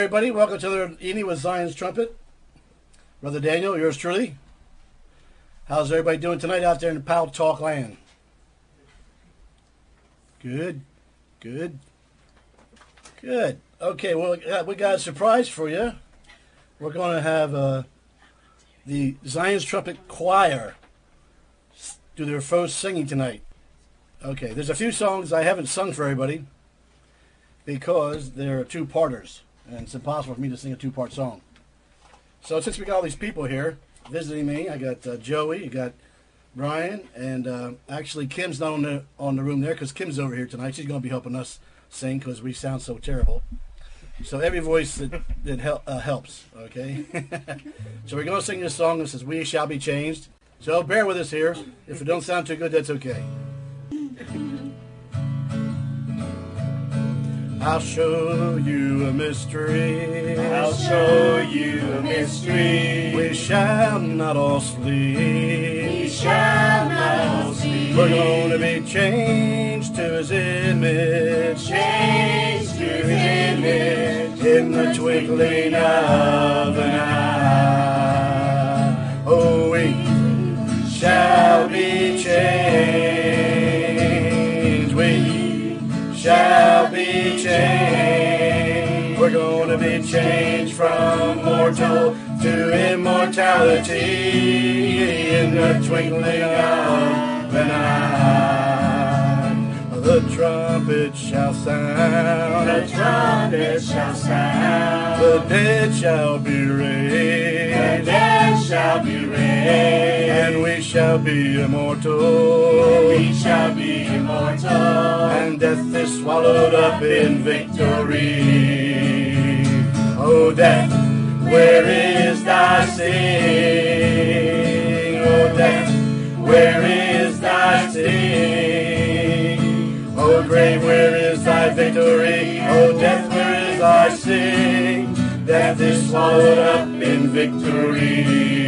Everybody, welcome to the evening with Zion's Trumpet. Brother Daniel, yours truly. How's everybody doing tonight out there in the Pow Talk land? Good. Okay, well, we got a surprise for you. We're going to have the Zion's Trumpet Choir do their first singing tonight. Okay, there's a few songs I haven't sung for everybody because they're two-parters, and it's impossible for me to sing a two-part song. So since we got all these people here visiting me, I got Joey, you got Brian, and actually Kim's not on the room there because Kim's over here tonight. She's going to be helping us sing because we sound so terrible. So every voice that helps, okay? So we're going to sing this song that says, "We Shall Be Changed." So bear with us here. If it don't sound too good, that's okay. I'll show you a mystery. I'll show you a mystery. We shall not all sleep. We shall not all sleep. We're going to be changed to His image. Changed to His image. In the twinkling of an eye. Oh, we shall be changed. We shall be changed. We're going to be changed from mortal to immortality in the twinkling of an eye. The trumpet shall sound. The trumpet shall sound. The dead shall be raised. The dead shall be raised. And we shall be immortal. We shall be immortal. And death is swallowed up in victory. Oh, death, where is thy sting? Oh, death, where is thy sting? Oh, grave, where is thy victory? Oh, death, where is thy sting? Death is swallowed up in victory.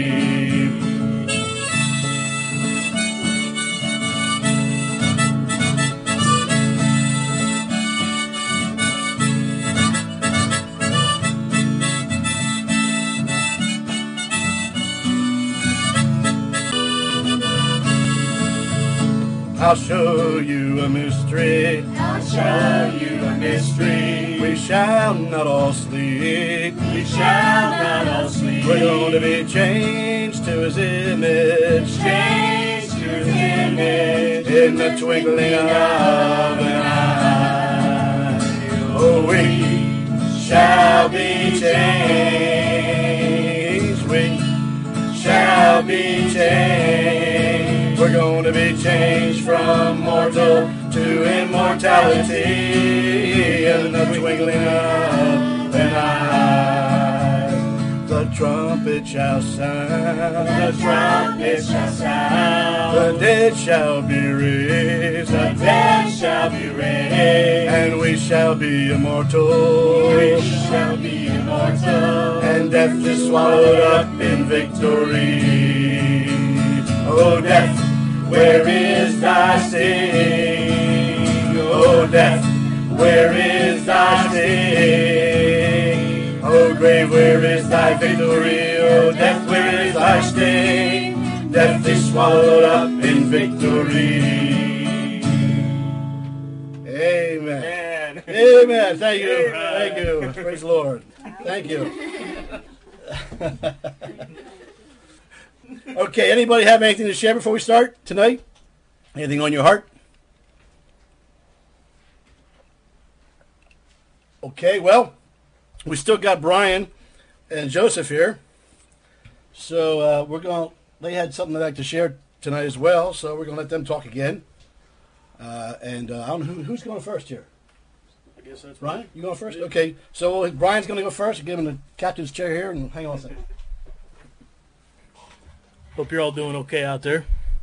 I'll show you a mystery. I'll show you a mystery. We shall not all sleep. We shall not all sleep. We're going to be changed to His image. Changed to His image. In the twinkling of an eye. Oh, we shall be changed. We shall be changed. We're going to be changed from mortal to immortality in the twinkling of an eye. The trumpet shall sound. The trumpet shall sound. The dead shall be raised. The dead shall be raised. And we shall be immortal. We shall be immortal. And death is swallowed up in victory. Oh, death, where is thy sting? Oh, death, where is thy sting? Oh, grave, where is thy victory? Oh, death, where is thy sting? Death is swallowed up in victory. Amen. Amen. Thank you. Thank you. Praise the Lord. Thank you. Okay, anybody have anything to share before we start tonight? Anything on your heart? Okay, well, we still got Brian and Joseph here. So they had something they'd like to share tonight as well, so we're going to let them talk again. I don't know who's going first here. I guess that's Brian, you going first? Okay, so Brian's going to go first. Give him the captain's chair here, and hang on a second. Hope you're all doing okay out there.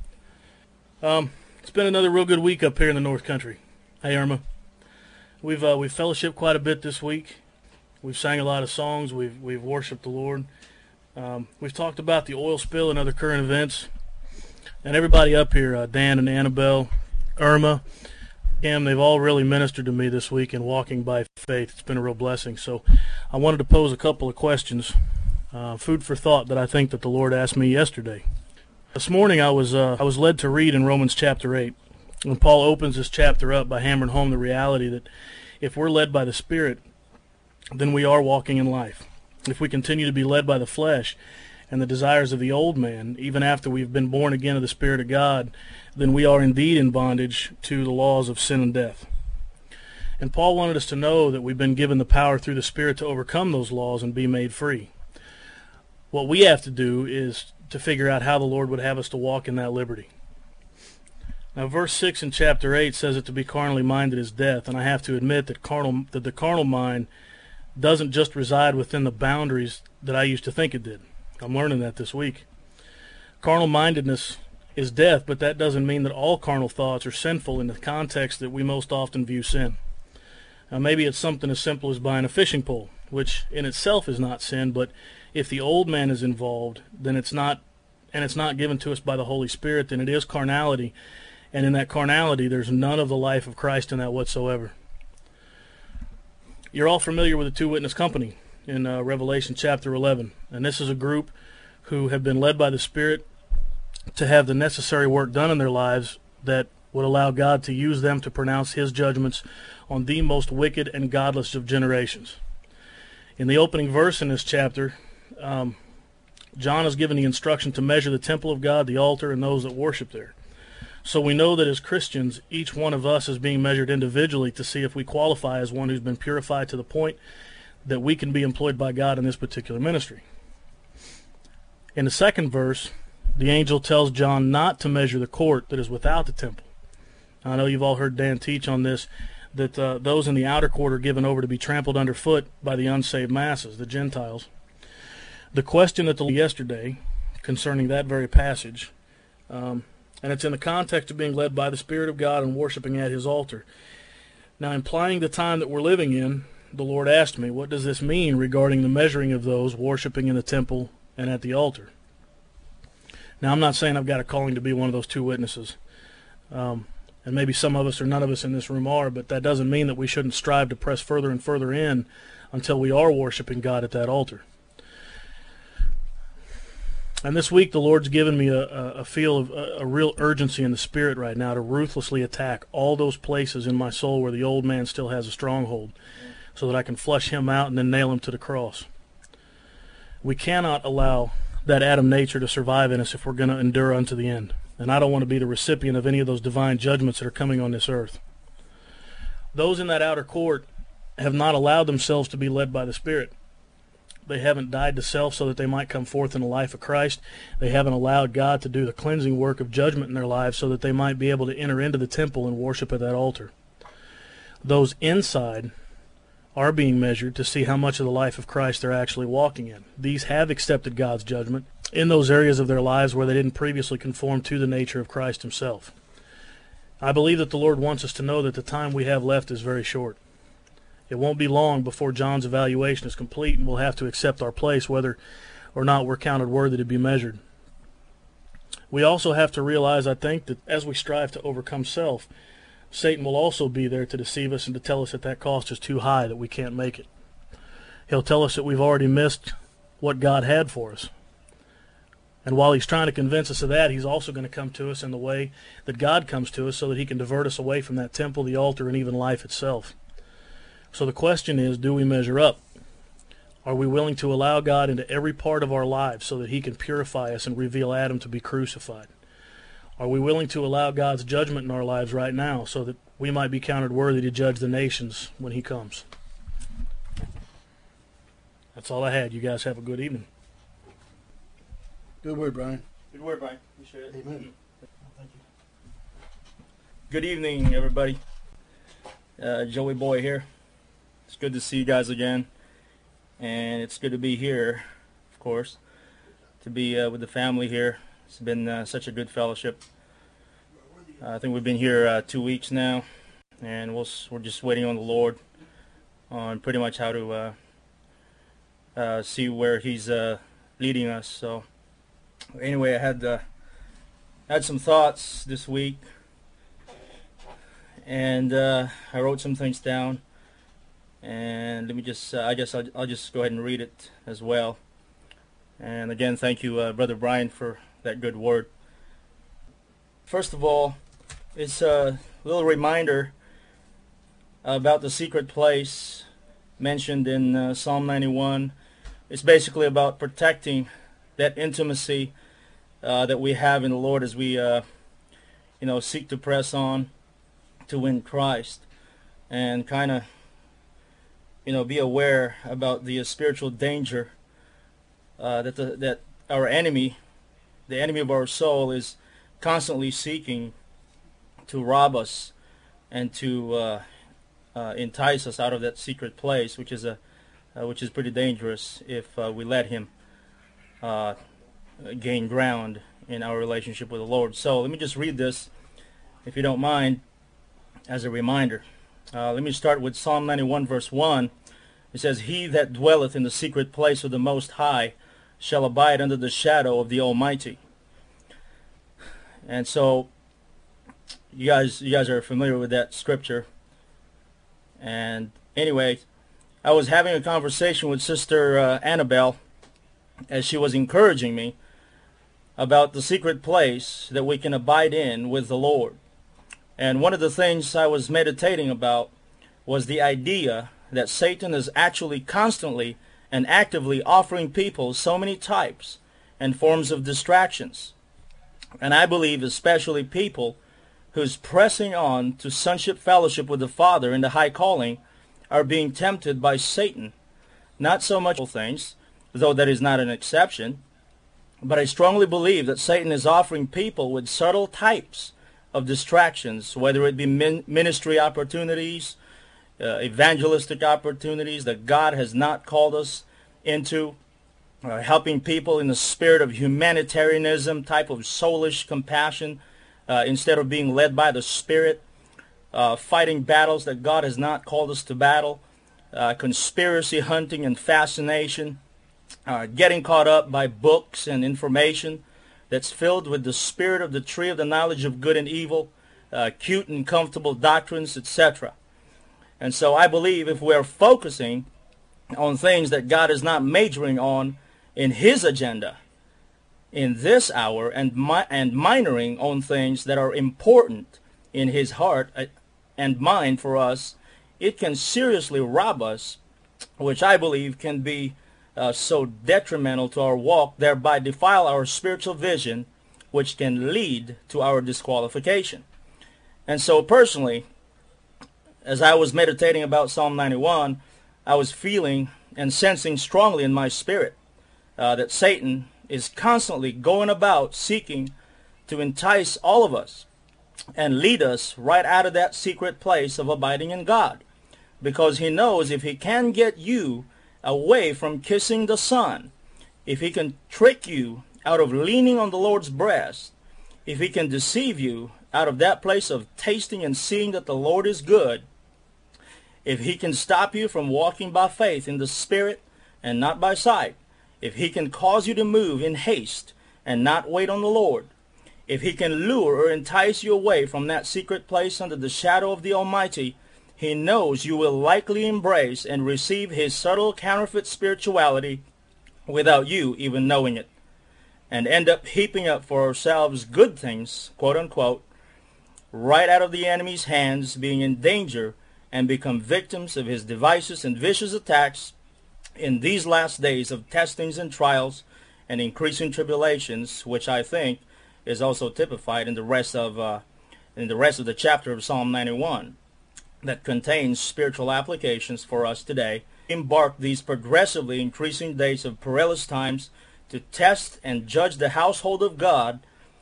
It's been another real good week up here in the North Country. Hey, Irma. We've fellowshiped quite a bit this week. We've sang a lot of songs. We've worshiped the Lord. We've talked about the oil spill and other current events. And everybody up here, Dan and Annabelle, Irma, Cam, they've all really ministered to me this week in walking by faith. It's been a real blessing. So I wanted to pose a couple of questions, food for thought that I think that the Lord asked me yesterday. This morning I was led to read in Romans chapter 8, when Paul opens this chapter up by hammering home the reality that if we're led by the Spirit, then we are walking in life. If we continue to be led by the flesh and the desires of the old man, even after we've been born again of the Spirit of God, then we are indeed in bondage to the laws of sin and death. And Paul wanted us to know that we've been given the power through the Spirit to overcome those laws and be made free. What we have to do is to figure out how the Lord would have us to walk in that liberty. Now, verse 6 in chapter 8 says that to be carnally minded is death, and I have to admit that the carnal mind doesn't just reside within the boundaries that I used to think it did. I'm learning that this week. Carnal mindedness is death, but that doesn't mean that all carnal thoughts are sinful in the context that we most often view sin. Now, maybe it's something as simple as buying a fishing pole, which in itself is not sin, but if the old man is involved, then it's not given to us by the Holy Spirit, then it is carnality, and in that carnality there's none of the life of Christ in that whatsoever. You're all familiar with the Two Witness Company in Revelation chapter 11, and this is a group who have been led by the Spirit to have the necessary work done in their lives that would allow God to use them to pronounce His judgments on the most wicked and godless of generations. In the opening verse in this chapter, John is given the instruction to measure the temple of God, the altar, and those that worship there. So we know that as Christians, each one of us is being measured individually to see if we qualify as one who's been purified to the point that we can be employed by God in this particular ministry. In the second verse, the angel tells John not to measure the court that is without the temple. I know you've all heard Dan teach on this, that those in the outer court are given over to be trampled underfoot by the unsaved masses, the Gentiles. The question that yesterday concerning that very passage, and it's in the context of being led by the Spirit of God and worshiping at His altar. Now, implying the time that we're living in, the Lord asked me, what does this mean regarding the measuring of those worshiping in the temple and at the altar? Now, I'm not saying I've got a calling to be one of those two witnesses. And maybe some of us or none of us in this room are, but that doesn't mean that we shouldn't strive to press further and further in until we are worshiping God at that altar. And this week the Lord's given me a feel of a real urgency in the Spirit right now to ruthlessly attack all those places in my soul where the old man still has a stronghold, so that I can flush him out and then nail him to the cross. We cannot allow that Adam nature to survive in us if we're going to endure unto the end. And I don't want to be the recipient of any of those divine judgments that are coming on this earth. Those in that outer court have not allowed themselves to be led by the Spirit. They haven't died to self so that they might come forth in the life of Christ. They haven't allowed God to do the cleansing work of judgment in their lives so that they might be able to enter into the temple and worship at that altar. Those inside are being measured to see how much of the life of Christ they're actually walking in. These have accepted God's judgment in those areas of their lives where they didn't previously conform to the nature of Christ Himself. I believe that the Lord wants us to know that the time we have left is very short. It won't be long before John's evaluation is complete, and we'll have to accept our place whether or not we're counted worthy to be measured. We also have to realize, I think, that as we strive to overcome self, Satan will also be there to deceive us and to tell us that that cost is too high, that we can't make it. He'll tell us that we've already missed what God had for us. And while he's trying to convince us of that, he's also going to come to us in the way that God comes to us so that he can divert us away from that temple, the altar, and even life itself. So the question is, do we measure up? Are we willing to allow God into every part of our lives so that he can purify us and reveal Adam to be crucified? Are we willing to allow God's judgment in our lives right now so that we might be counted worthy to judge the nations when he comes? That's all I had. You guys have a good evening. Good word, Brian. Good word, Brian. Appreciate it. Amen. Thank you. Good evening, everybody. Joey Boy here. It's good to see you guys again. And it's good to be here, of course, to be with the family here. It's been such a good fellowship. I think we've been here 2 weeks now, and we're just waiting on the Lord on pretty much how to see where he's leading us. So anyway, I had some thoughts this week, and I wrote some things down. And let me just, I'll just go ahead and read it as well. And again, thank you, Brother Brian, for that good word. First of all, it's a little reminder about the secret place mentioned in Psalm 91. It's basically about protecting that intimacy that we have in the Lord as we, seek to press on to win Christ, and kind of, be aware about the spiritual danger that our enemy, the enemy of our soul, is constantly seeking to rob us and to entice us out of that secret place, which is pretty dangerous if we let him gain ground in our relationship with the Lord. So let me just read this, if you don't mind, as a reminder. Let me start with Psalm 91 verse 1. It says, "He that dwelleth in the secret place of the Most High shall abide under the shadow of the Almighty." And so you guys are familiar with that scripture. And anyway, I was having a conversation with Sister Annabelle as she was encouraging me about the secret place that we can abide in with the Lord. And one of the things I was meditating about was the idea that Satan is actually constantly and actively offering people so many types and forms of distractions. And I believe especially people who's pressing on to sonship fellowship with the Father in the high calling are being tempted by Satan. Not so much things, though that is not an exception, but I strongly believe that Satan is offering people with subtle types of distractions, whether it be ministry opportunities, evangelistic opportunities that God has not called us into, helping people in the spirit of humanitarianism, type of soulish compassion, instead of being led by the Spirit, fighting battles that God has not called us to battle, conspiracy hunting and fascination, getting caught up by books and information that's filled with the spirit of the tree of the knowledge of good and evil, cute and comfortable doctrines, etc. And so I believe if we're focusing on things that God is not majoring on in His agenda in this hour, and minoring on things that are important in His heart and mind for us, it can seriously rob us, which I believe can be so detrimental to our walk, thereby defile our spiritual vision, which can lead to our disqualification. And so personally, as I was meditating about Psalm 91, I was feeling and sensing strongly in my spirit that Satan is constantly going about seeking to entice all of us and lead us right out of that secret place of abiding in God. Because he knows if he can get you away from kissing the Son, if he can trick you out of leaning on the Lord's breast, if he can deceive you out of that place of tasting and seeing that the Lord is good, if he can stop you from walking by faith in the Spirit and not by sight, if he can cause you to move in haste and not wait on the Lord, if he can lure or entice you away from that secret place under the shadow of the Almighty, he knows you will likely embrace and receive his subtle counterfeit spirituality without you even knowing it, and end up heaping up for ourselves good things, quote unquote, right out of the enemy's hands, being in danger and become victims of his devices and vicious attacks in these last days of testings and trials and increasing tribulations, which I think is also typified in the rest of the chapter of Psalm 91 that contains spiritual applications for us today. Embark these progressively increasing days of perilous times to test and judge the household of God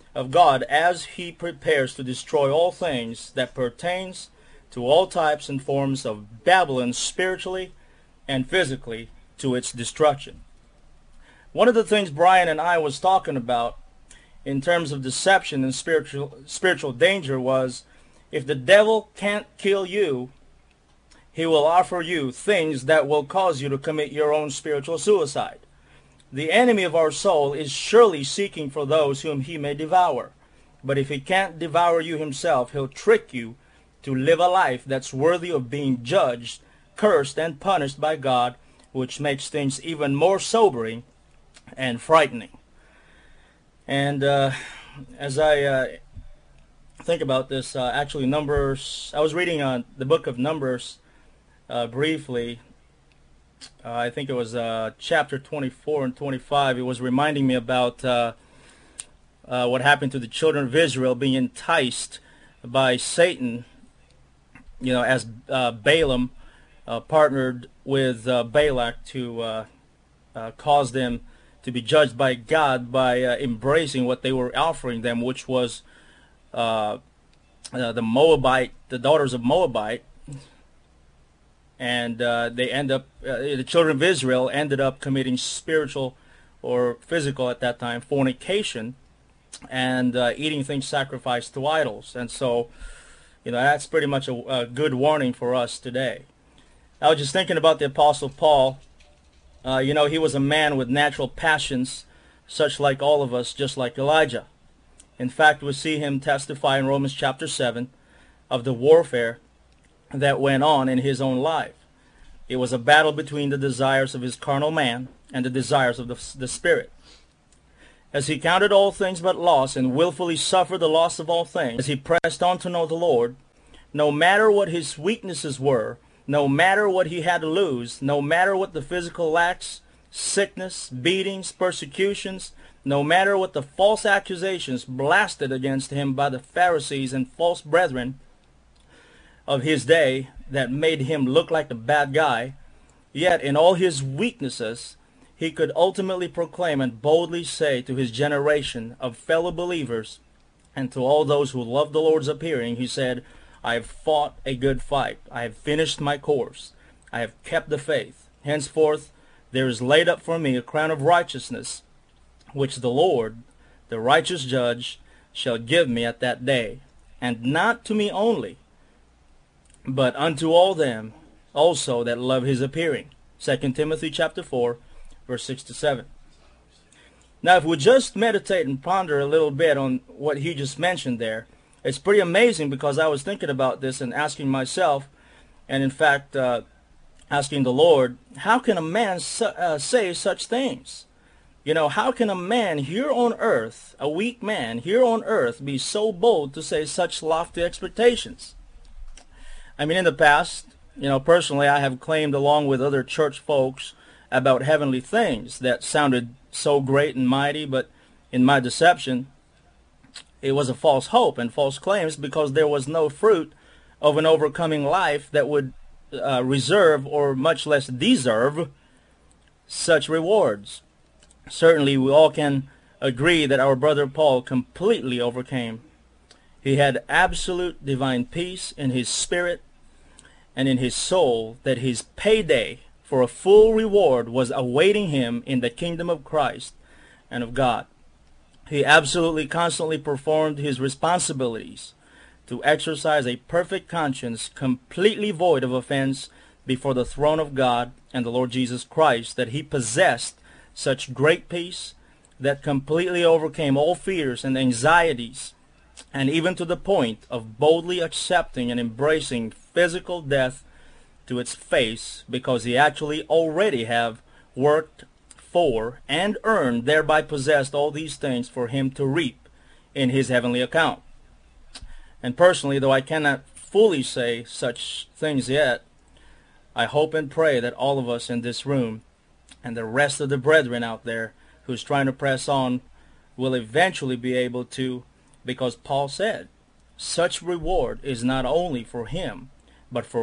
as he prepares to destroy all things that pertains to all types and forms of Babylon, spiritually and physically, to its destruction. One of the things Brian and I was talking about in terms of deception and spiritual danger was, if the devil can't kill you, he will offer you things that will cause you to commit your own spiritual suicide. The enemy of our soul is surely seeking for those whom he may devour. But if he can't devour you himself, he'll trick you to live a life that's worthy of being judged, cursed, and punished by God, which makes things even more sobering and frightening. And as I think about this, actually Numbers, I was reading the book of Numbers briefly. I think it was chapter 24 and 25. It was reminding me about what happened to the children of Israel being enticed by Satan, as Balaam partnered with Balak to cause them to be judged by God by embracing what they were offering them, which was the daughters of Moabite. And the children of Israel ended up committing spiritual or physical at that time fornication and eating things sacrificed to idols. And so, that's pretty much a good warning for us today. I was just thinking about the Apostle Paul. He was a man with natural passions, such like all of us, just like Elijah. In fact, we see him testify in Romans chapter 7 of the warfare that went on in his own life. It was a battle between the desires of his carnal man and the desires of the Spirit. As he counted all things but loss and willfully suffered the loss of all things, as he pressed on to know the Lord, no matter what his weaknesses were, no matter what he had to lose, no matter what the physical lacks, sickness, beatings, persecutions, no matter what the false accusations blasted against him by the Pharisees and false brethren of his day that made him look like the bad guy, yet in all his weaknesses he could ultimately proclaim and boldly say to his generation of fellow believers and to all those who love the Lord's appearing, he said, I have fought a good fight. I have finished my course. I have kept the faith. Henceforth there is laid up for me a crown of righteousness, which the Lord, the righteous judge, shall give me at that day, and not to me only, but unto all them also that love his appearing. 2 Timothy chapter 4, verse 6 to 7. Now, if we just meditate and ponder a little bit on what he just mentioned there, it's pretty amazing, because I was thinking about this and asking myself, and in fact asking the Lord, how can a man say such things? How can a man here on earth, a weak man here on earth, be so bold to say such lofty expectations? I mean, in the past, personally, I have claimed along with other church folks about heavenly things that sounded so great and mighty, but in my deception, it was a false hope and false claims, because there was no fruit of an overcoming life that would reserve or much less deserve such rewards. Certainly, we all can agree that our brother Paul completely overcame. He had absolute divine peace in his spirit and in his soul, that his payday for a full reward was awaiting him in the kingdom of Christ and of God. He absolutely constantly performed his responsibilities to exercise a perfect conscience, completely void of offense, before the throne of God and the Lord Jesus Christ, that he possessed such great peace that completely overcame all fears and anxieties, and even to the point of boldly accepting and embracing physical death to its face, because he actually already have worked for and earned, thereby possessed all these things for him to reap in his heavenly account. And personally, though I cannot fully say such things yet, I hope and pray that all of us in this room and the rest of the brethren out there who's trying to press on will eventually be able to, because Paul said, such reward is not only for him, but for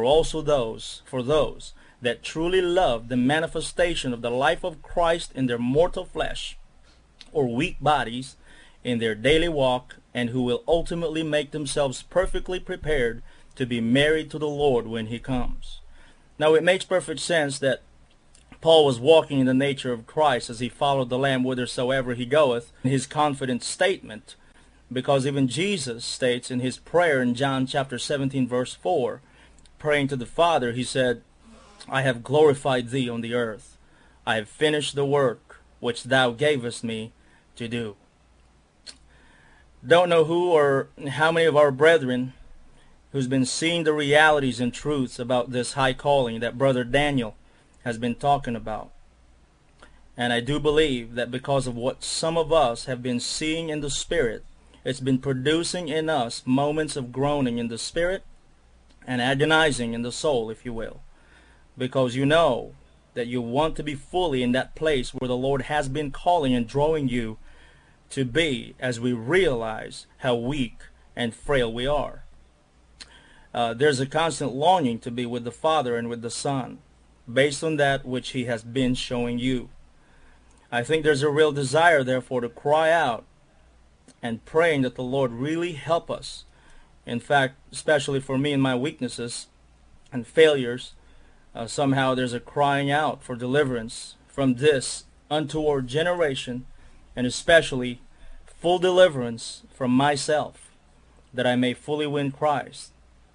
those that truly love the manifestation of the life of Christ in their mortal flesh or weak bodies in their daily walk, and who will ultimately make themselves perfectly prepared to be married to the Lord when he comes. Now, it makes perfect sense that Paul was walking in the nature of Christ as he followed the Lamb whithersoever he goeth, in his confident statement, because even Jesus states in his prayer in John chapter 17 verse 4, praying to the Father, he said, I have glorified thee on the earth. I have finished the work which thou gavest me to do. Don't know who or how many of our brethren who's been seeing the realities and truths about this high calling that Brother Daniel has been talking about. And I do believe that because of what some of us have been seeing in the Spirit, it's been producing in us moments of groaning in the Spirit and agonizing in the soul, if you will. Because you know that you want to be fully in that place where the Lord has been calling and drawing you to be, as we realize how weak and frail we are. There's a constant longing to be with the Father and with the Son, based on that which He has been showing you. I think there's a real desire, therefore, to cry out and praying that the Lord really help us. In fact, especially for me and my weaknesses and failures, somehow there's a crying out for deliverance from this untoward generation, and especially full deliverance from myself, that I may fully win Christ.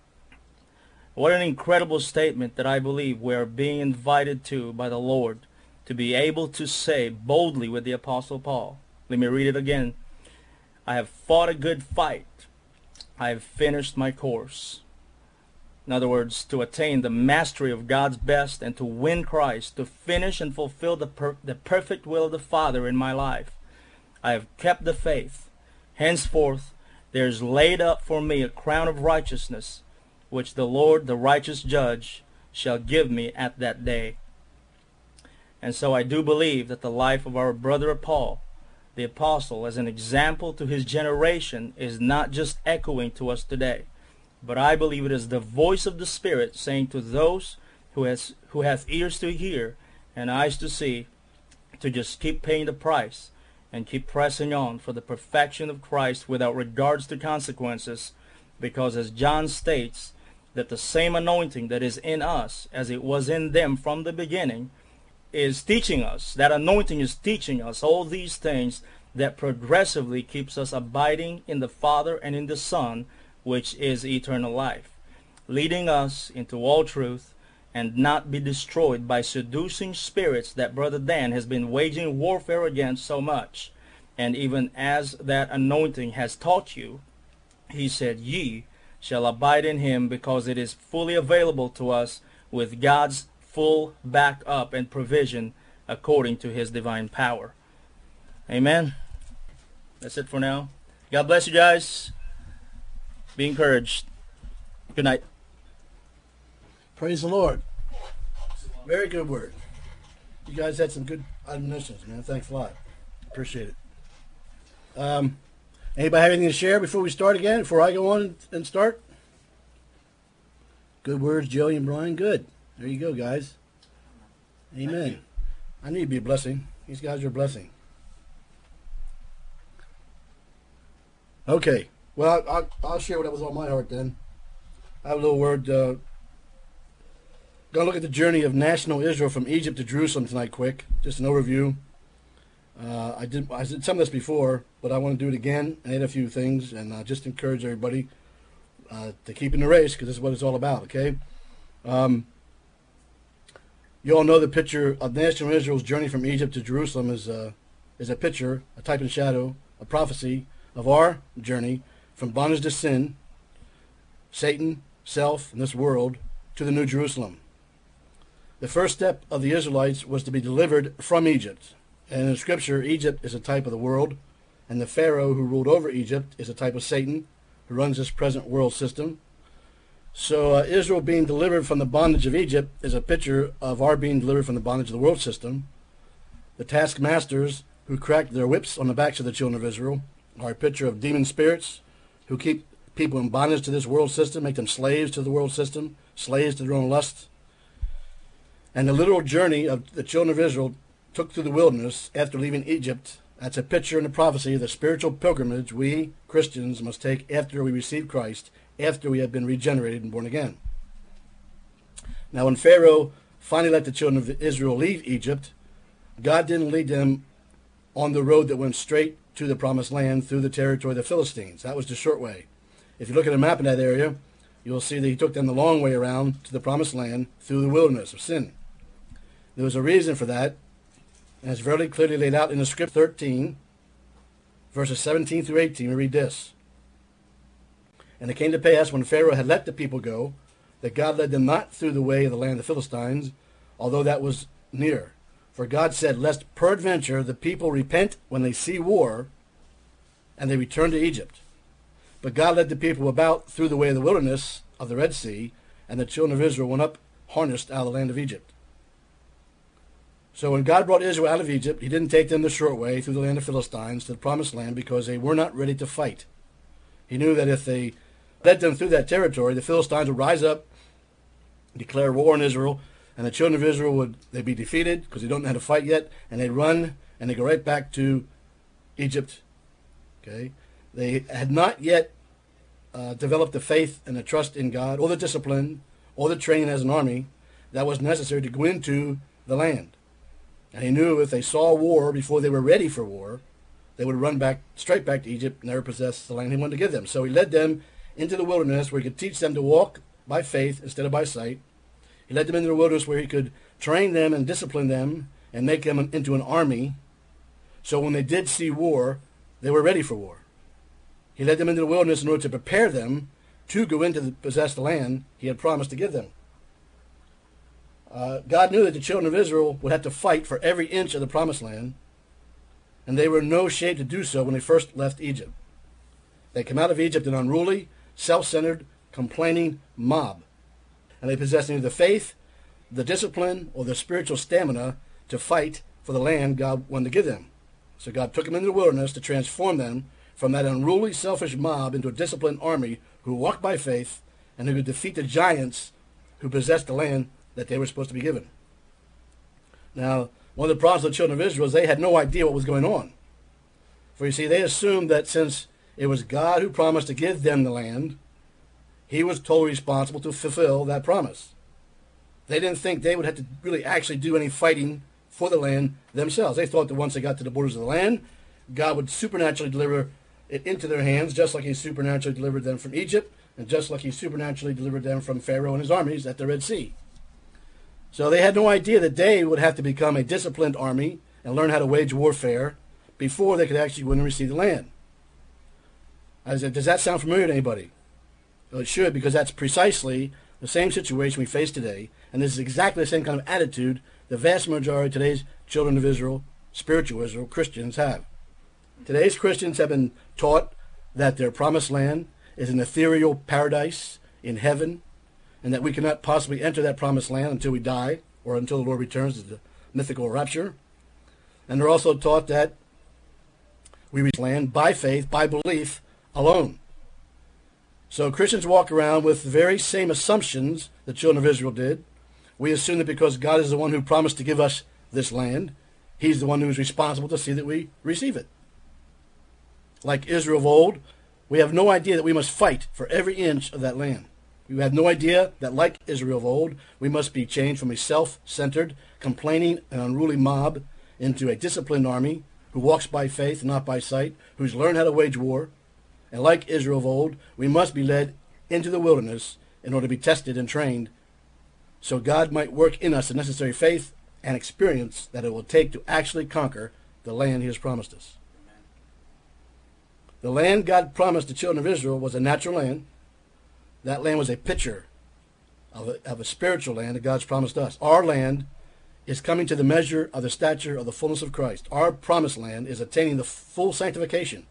What an incredible statement that I believe we are being invited to by the Lord, to be able to say boldly with the Apostle Paul. Let me read it again. I have fought a good fight. I have finished my course. In other words, to attain the mastery of God's best and to win Christ, to finish and fulfill the perfect will of the Father in my life. I have kept the faith. Henceforth, there is laid up for me a crown of righteousness, which the Lord, the righteous judge, shall give me at that day. And so I do believe that the life of our brother Paul, the apostle, as an example to his generation, is not just echoing to us today, but I believe it is the voice of the Spirit saying to those who hath ears to hear and eyes to see, to just keep paying the price and keep pressing on for the perfection of Christ without regards to consequences, because as John states, that the same anointing that is in us as it was in them from the beginning is teaching us. That anointing is teaching us all these things that progressively keeps us abiding in the Father and in the Son, which is eternal life, leading us into all truth and not be destroyed by seducing spirits that Brother Dan has been waging warfare against so much. And even as that anointing has taught you, he said, ye shall abide in him, because it is fully available to us with God's full backup and provision according to his divine power. Amen. That's it for now. God bless you guys. Be encouraged. Good night. Praise the Lord. Very good word. You guys had some good admonitions, man. Thanks a lot. Appreciate it. Anybody have anything to share before we start again? Before I go on and start? Good words, Joey and Brian. Good. There you go, guys. Amen. I need to be a blessing. These guys are a blessing. Okay. Well, I'll share what was on my heart then. I have a little word. Going to look at the journey of national Israel from Egypt to Jerusalem tonight quick. Just an overview. I did some of this before, but I want to do it again and add a few things, and just encourage everybody to keep in the race, because this is what it's all about, okay? You all know the picture of national Israel's journey from Egypt to Jerusalem is a picture, a type and shadow, a prophecy of our journey from bondage to sin, Satan, self, and this world, to the New Jerusalem. The first step of the Israelites was to be delivered from Egypt. And in Scripture, Egypt is a type of the world, and the Pharaoh who ruled over Egypt is a type of Satan, who runs this present world system. So Israel being delivered from the bondage of Egypt is a picture of our being delivered from the bondage of the world system. The taskmasters who cracked their whips on the backs of the children of Israel are a picture of demon spirits who keep people in bondage to this world system, make them slaves to the world system, slaves to their own lusts. And the literal journey of the children of Israel took through the wilderness after leaving Egypt, that's a picture and a prophecy of the spiritual pilgrimage we, Christians, must take after we receive Christ, after we have been regenerated and born again. Now, when Pharaoh finally let the children of Israel leave Egypt, God didn't lead them on the road that went straight to the promised land through the territory of the Philistines. That was the short way. If you look at a map in that area, you'll see that he took them the long way around to the promised land through the wilderness of sin. There was a reason for that, and it's very clearly laid out in the Scripture 13, verses 17 through 18. We read this. And it came to pass when Pharaoh had let the people go, that God led them not through the way of the land of the Philistines, although that was near. For God said, lest peradventure the people repent when they see war, and they return to Egypt. But God led the people about through the way of the wilderness of the Red Sea, and the children of Israel went up harnessed out of the land of Egypt. So when God brought Israel out of Egypt, he didn't take them the short way through the land of Philistines to the promised land because they were not ready to fight. He knew that if they led them through that territory, the Philistines would rise up, declare war on Israel, and the children of Israel they'd be defeated because they don't know how to fight yet, and they'd run and they go right back to Egypt. Okay, they had not yet developed the faith and the trust in God, or the discipline, or the training as an army that was necessary to go into the land. And he knew if they saw war before they were ready for war, they would run back straight back to Egypt and never possess the land he wanted to give them. So he led them into the wilderness where he could teach them to walk by faith instead of by sight. He led them into the wilderness where he could train them and discipline them and make them into an army. So when they did see war, they were ready for war. He led them into the wilderness in order to prepare them to go into possess the land he had promised to give them. God knew that the children of Israel would have to fight for every inch of the promised land, and they were in no shape to do so when they first left Egypt. They came out of Egypt an unruly, self-centered, complaining mob, and they possessed neither the faith, the discipline, or the spiritual stamina to fight for the land God wanted to give them. So God took them into the wilderness to transform them from that unruly, selfish mob into a disciplined army who walked by faith and who could defeat the giants who possessed the land that they were supposed to be given. Now, one of the problems of the children of Israel is they had no idea what was going on. For you see, they assumed that since it was God who promised to give them the land, he was totally responsible to fulfill that promise. They didn't think they would have to really actually do any fighting for the land themselves. They thought that once they got to the borders of the land, God would supernaturally deliver it into their hands, just like he supernaturally delivered them from Egypt, and just like he supernaturally delivered them from Pharaoh and his armies at the Red Sea. So they had no idea that they would have to become a disciplined army and learn how to wage warfare before they could actually win and receive the land. I said, does that sound familiar to anybody? Well, it should, because that's precisely the same situation we face today, and this is exactly the same kind of attitude the vast majority of today's children of Israel, spiritual Israel, Christians have. Today's Christians have been taught that their promised land is an ethereal paradise in heaven, and that we cannot possibly enter that promised land until we die or until the Lord returns to the mythical rapture. And they're also taught that we reach land by faith, by belief alone. So Christians walk around with the very same assumptions the children of Israel did. We assume that because God is the one who promised to give us this land, he's the one who is responsible to see that we receive it. Like Israel of old, we have no idea that we must fight for every inch of that land. We have no idea that, like Israel of old, we must be changed from a self-centered, complaining, and unruly mob into a disciplined army who walks by faith and not by sight, who's learned how to wage war. And like Israel of old, we must be led into the wilderness in order to be tested and trained so God might work in us the necessary faith and experience that it will take to actually conquer the land he has promised us. The land God promised the children of Israel was a natural land. That land was a picture of a spiritual land that God's promised us. Our land is coming to the measure of the stature of the fullness of Christ. Our promised land is attaining the full sanctification,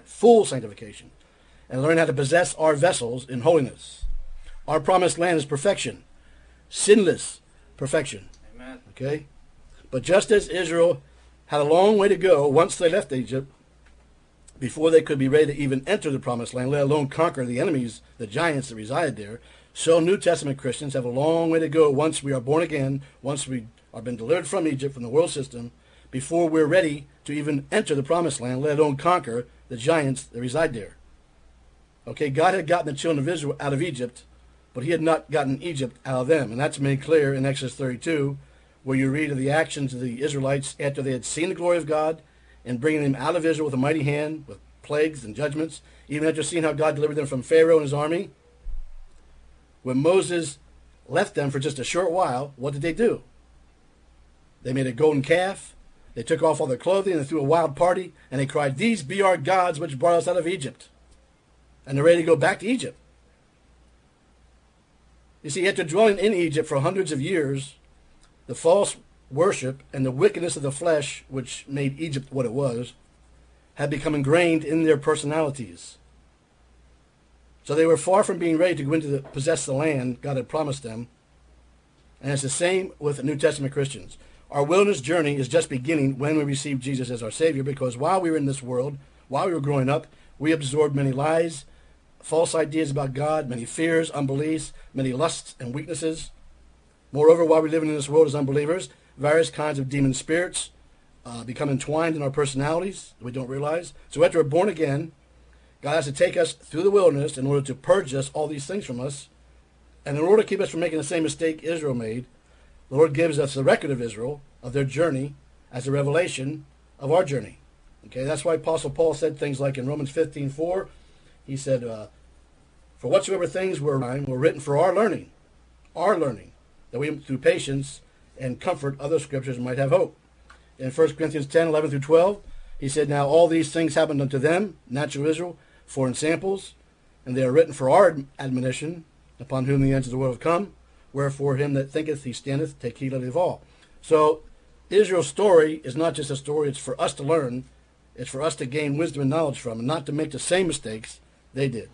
and learn how to possess our vessels in holiness. Our promised land is perfection, sinless perfection. Amen. Okay? But just as Israel had a long way to go once they left Egypt, before they could be ready to even enter the promised land, let alone conquer the enemies, the giants that reside there, so New Testament Christians have a long way to go once we are born again, once we are been delivered from Egypt, from the world system, before we're ready to even enter the promised land, let alone conquer the giants that reside there. Okay, God had gotten the children of Israel out of Egypt, but he had not gotten Egypt out of them. And that's made clear in Exodus 32, where you read of the actions of the Israelites after they had seen the glory of God and bringing them out of Israel with a mighty hand, with plagues and judgments, even after seeing how God delivered them from Pharaoh and his army. When Moses left them for just a short while, what did they do? They made a golden calf, they took off all their clothing and threw a wild party, and they cried, "These be our gods which brought us out of Egypt." and they're ready to go back to Egypt. You see, after dwelling in Egypt for hundreds of years, the false worship and the wickedness of the flesh, which made Egypt what it was, had become ingrained in their personalities. So they were far from being ready to go into possess the land God had promised them. And it's the same with the New Testament Christians. Our wilderness journey is just beginning when we received Jesus as our Savior, because while we were in this world, while we were growing up, we absorbed many lies, false ideas about God, many fears, unbeliefs, many lusts and weaknesses. Moreover, while we live in this world as unbelievers, various kinds of demon spirits become entwined in our personalities that we don't realize. So after we're born again, God has to take us through the wilderness in order to purge us, all these things from us. And in order to keep us from making the same mistake Israel made, the Lord gives us the record of Israel, of their journey, as a revelation of our journey. Okay, that's why Apostle Paul said things like in Romans 15:4, he said, for whatsoever things were written for our learning, that we through patience and comfort other scriptures might have hope. In 1 Corinthians 10:11 through 12, he said, now all these things happened unto them, natural Israel, for in samples, and they are written for our admonition, upon whom the ends of the world have come. Wherefore him that thinketh he standeth, take heed lest he fall. So Israel's story is not just a story, it's for us to learn. It's for us to gain wisdom and knowledge from, and not to make the same mistakes they did.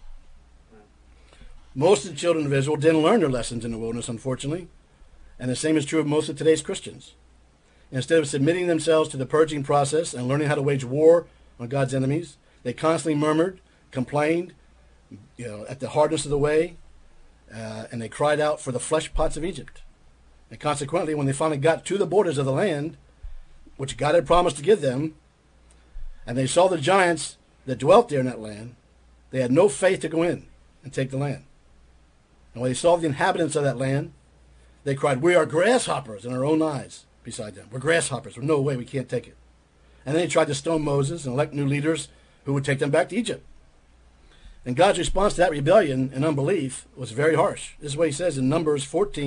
Most of the children of Israel didn't learn their lessons in the wilderness, unfortunately. And the same is true of most of today's Christians. Instead of submitting themselves to the purging process and learning how to wage war on God's enemies, they constantly murmured, complained, at the hardness of the way, and they cried out for the flesh pots of Egypt. And consequently, when they finally got to the borders of the land, which God had promised to give them, and they saw the giants that dwelt there in that land, they had no faith to go in and take the land. And when they saw the inhabitants of that land, they cried, we are grasshoppers in our own eyes beside them. We're grasshoppers. No way, we can't take it. And then they tried to stone Moses and elect new leaders who would take them back to Egypt. And God's response to that rebellion and unbelief was very harsh. This is what he says in Numbers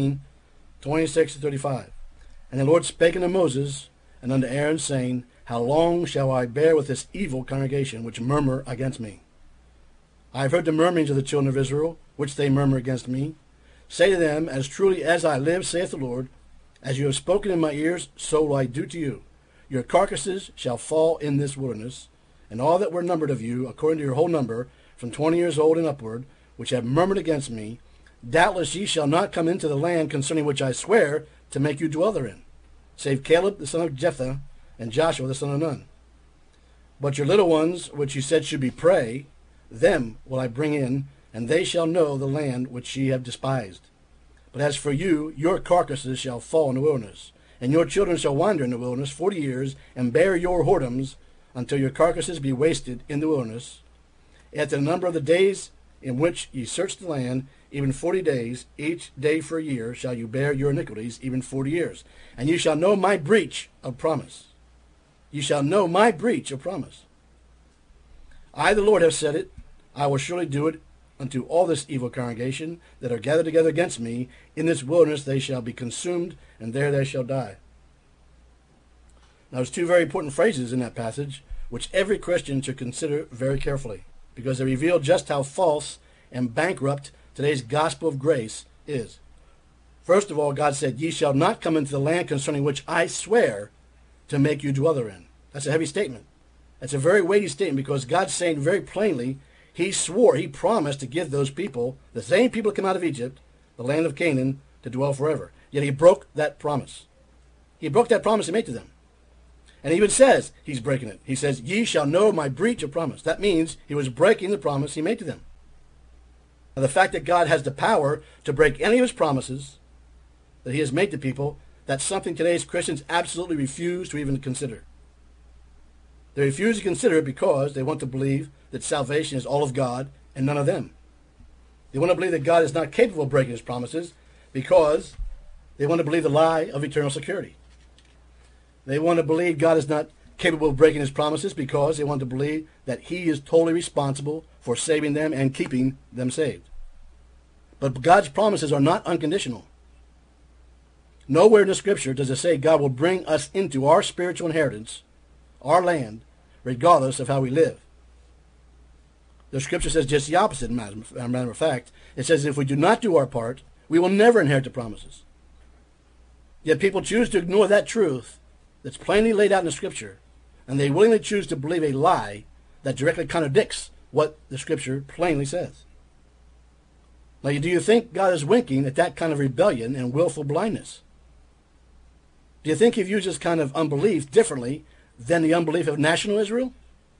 14:26-35. And the Lord spake unto Moses and unto Aaron, saying, how long shall I bear with this evil congregation which murmur against me? I have heard the murmurings of the children of Israel, which they murmur against me. Say to them, as truly as I live, saith the Lord, as you have spoken in my ears, so will I do to you. Your carcasses shall fall in this wilderness, and all that were numbered of you, according to your whole number, from 20 years old and upward, which have murmured against me, doubtless ye shall not come into the land concerning which I swear to make you dwell therein, save Caleb the son of Jephthah, and Joshua the son of Nun. But your little ones, which you said should be prey, them will I bring in, and they shall know the land which ye have despised. But as for you, your carcasses shall fall in the wilderness, and your children shall wander in the wilderness 40 years, and bear your whoredoms, until your carcasses be wasted in the wilderness. At the number of the days in which ye search the land, even 40 days, each day for a year, shall you bear your iniquities, even 40 years. And you shall know my breach of promise. You shall know my breach of promise. I, the Lord, have said it. I will surely do it unto all this evil congregation that are gathered together against me. In this wilderness they shall be consumed, and there they shall die. Now, there's two very important phrases in that passage, which every Christian should consider very carefully, because they reveal just how false and bankrupt today's gospel of grace is. First of all, God said, ye shall not come into the land concerning which I swear to make you dwell therein. That's a heavy statement. That's a very weighty statement, because God's saying very plainly, he swore, he promised to give those people, the same people that come out of Egypt, the land of Canaan, to dwell forever. Yet he broke that promise. He broke that promise he made to them. And he even says he's breaking it. He says, ye shall know my breach of promise. That means he was breaking the promise he made to them. Now, the fact that God has the power to break any of his promises that he has made to people, that's something today's Christians absolutely refuse to even consider. They refuse to consider it because they want to believe that salvation is all of God and none of them. They want to believe that God is not capable of breaking his promises because they want to believe the lie of eternal security. They want to believe God is not capable of breaking his promises because they want to believe that he is totally responsible for saving them and keeping them saved. But God's promises are not unconditional. Nowhere in the Scripture does it say God will bring us into our spiritual inheritance, our land, regardless of how we live. The scripture says just the opposite, as a matter of fact. It says if we do not do our part, we will never inherit the promises. Yet people choose to ignore that truth that's plainly laid out in the scripture, and they willingly choose to believe a lie that directly contradicts what the scripture plainly says. Now, do you think God is winking at that kind of rebellion and willful blindness? Do you think he views this kind of unbelief differently than the unbelief of national Israel?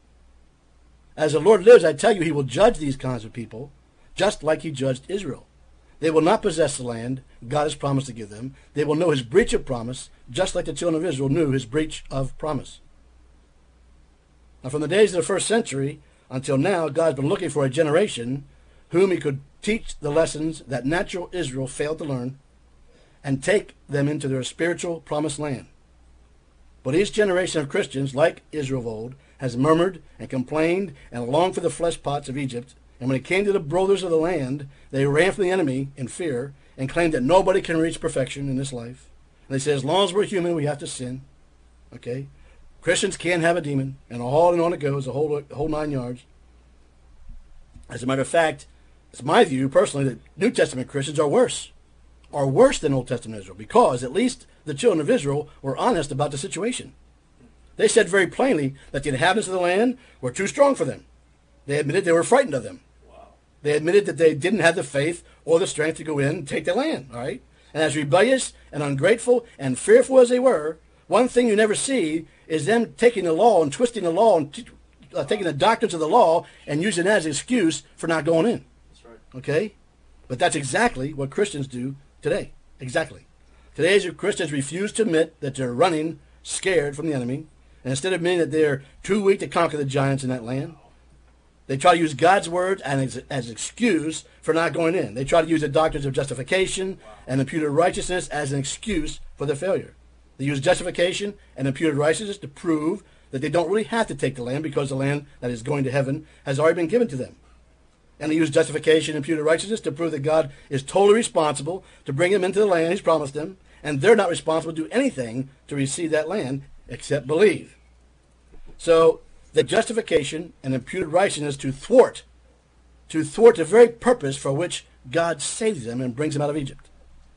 As the Lord lives, I tell you, he will judge these kinds of people just like he judged Israel. They will not possess the land God has promised to give them. They will know his breach of promise, just like the children of Israel knew his breach of promise. Now, from the days of the first century until now, God's been looking for a generation whom he could teach the lessons that natural Israel failed to learn and take them into their spiritual promised land. But each generation of Christians, like Israel of old, has murmured and complained and longed for the flesh pots of Egypt. And when it came to the brothers of the land, they ran from the enemy in fear and claimed that nobody can reach perfection in this life. And they said, as long as we're human, we have to sin. Okay? Christians can't have a demon, and on it goes, the whole 9 yards. As a matter of fact, it's my view, personally, that New Testament Christians are worse than Old Testament Israel, because at least the children of Israel were honest about the situation. They said very plainly that the inhabitants of the land were too strong for them. They admitted they were frightened of them. Wow. They admitted that they didn't have the faith or the strength to go in and take the land, all right? And as rebellious and ungrateful and fearful as they were, one thing you never see is them taking the law and twisting the law and taking the doctrines of the law and using it as an excuse for not going in. That's right. Okay? But that's exactly what Christians do today. Exactly. Today's Christians refuse to admit that they're running scared from the enemy. And instead of admitting that they're too weak to conquer the giants in that land, they try to use God's word as an excuse for not going in. They try to use the doctrines of justification and imputed righteousness as an excuse for their failure. They use justification and imputed righteousness to prove that they don't really have to take the land because the land that is going to heaven has already been given to them. And they use justification and imputed righteousness to prove that God is totally responsible to bring them into the land he's promised them, and they're not responsible to do anything to receive that land except believe. So the justification and imputed righteousness to thwart the very purpose for which God saves them and brings them out of Egypt.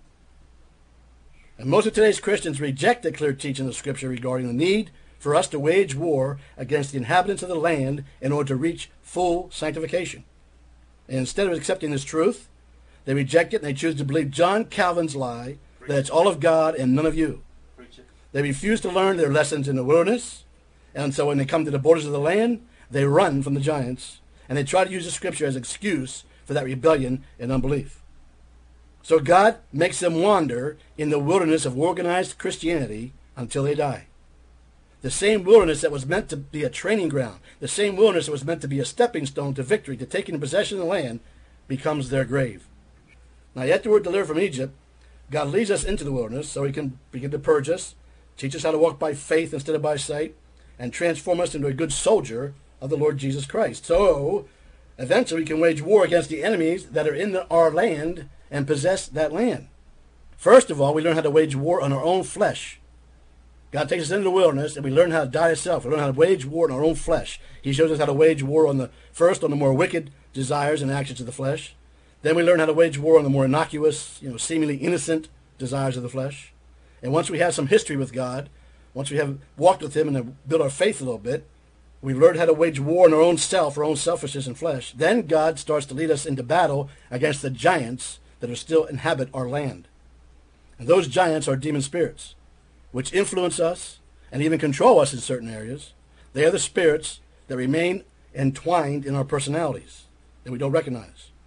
And most of today's Christians reject the clear teaching of Scripture regarding the need for us to wage war against the inhabitants of the land in order to reach full sanctification. And instead of accepting this truth, they reject it and they choose to believe John Calvin's lie that it's all of God and none of you. They refuse to learn their lessons in the wilderness, and so when they come to the borders of the land, they run from the giants, and they try to use the Scripture as an excuse for that rebellion and unbelief. So God makes them wander in the wilderness of organized Christianity until they die. The same wilderness that was meant to be a training ground, the same wilderness that was meant to be a stepping stone to victory, to taking possession of the land, becomes their grave. Now, after we're delivered from Egypt, God leads us into the wilderness so he can begin to purge us, teach us how to walk by faith instead of by sight, and transform us into a good soldier of the Lord Jesus Christ. So, eventually we can wage war against the enemies that are in our land and possess that land. First of all, we learn how to wage war on our own flesh. God takes us into the wilderness, and we learn how to die to self. We learn how to wage war on our own flesh. He shows us how to wage war on the more wicked desires and actions of the flesh. Then we learn how to wage war on the more innocuous, seemingly innocent desires of the flesh. And once we have some history with God, once we have walked with him and have built our faith a little bit, we've learned how to wage war on our own self, our own selfishness and flesh. Then God starts to lead us into battle against the giants that still inhabit our land. And those giants are demon spirits, which influence us and even control us in certain areas. They are the spirits that remain entwined in our personalities that we don't recognize.